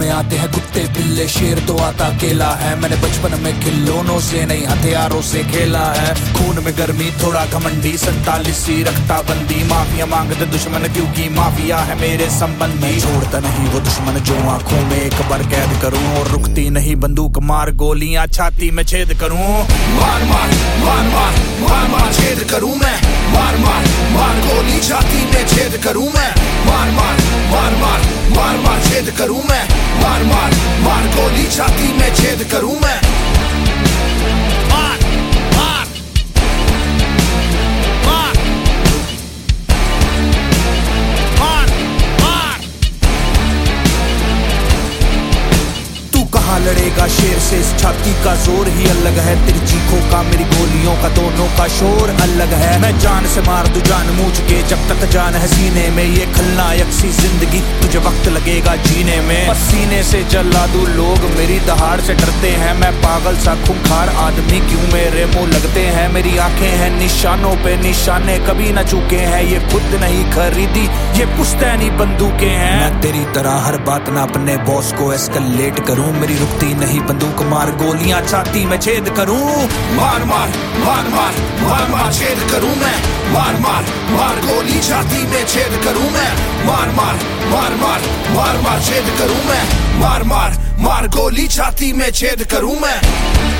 में आते हैं कुत्ते बिल्ले, शेर तो आता अकेला है। मैंने बचपन में खिलौनों से नहीं हथियारों से खेला है। खून में गर्मी थोड़ा घमंडी, 47 सी रखता बंदी। माफिया मांगते दुश्मन क्योंकि माफिया है मेरे संबंधी। छोड़ता नहीं वो दुश्मन जो आंखों में एक बार कैद करूं, और रुकती नहीं बंदूक मार गोलियां छाती में छेद करूं। मार मार मार मार मार मार छेद करूं मैं, मार मार मार गोली छाती में छेद करूं मैं। मार मार मार मार मार मार छेद करूं मैं, मार मार मार गोली छाती में छेद करूं मैं। मार मार मार मार मार। तू कहाँ लड़ेगा शेर से, इस छाती का जोर ही अलग है। तेरी चीखों का मेरी गोलियों का दोनों का शोर अलग है। मैं जान से मार दूं जान मूझ के, जब तक जान है सीने में। ये खलनायक सी जिंदगी तुझे वक्त लगेगा जीने में। पसीने से जला दूं लोग मेरी दहाड़ से डरते हैं। मैं पागल सा खूंखार आदमी क्यों मेरे मुंह लगते हैं। मेरी आंखें हैं निशानों पे निशाने कभी न चूके हैं। ये खुद नहीं खरीदी ये पुश्तैनी बंदूकें हैं। मैं तेरी तरह हर बात ना अपने बॉस को एस्केलेट करूं। मेरी रुकती नहीं बंदूक मार गोलियां छाती में छेद करूं। मार मार मार मार मार मार छेद करूं मैं, मार मार मार गोली छाती में छेद करूं मैं। मार मार मार मार मार मार छेद करूं मैं, मार मार मार गोली छाती में छेद करूं मैं।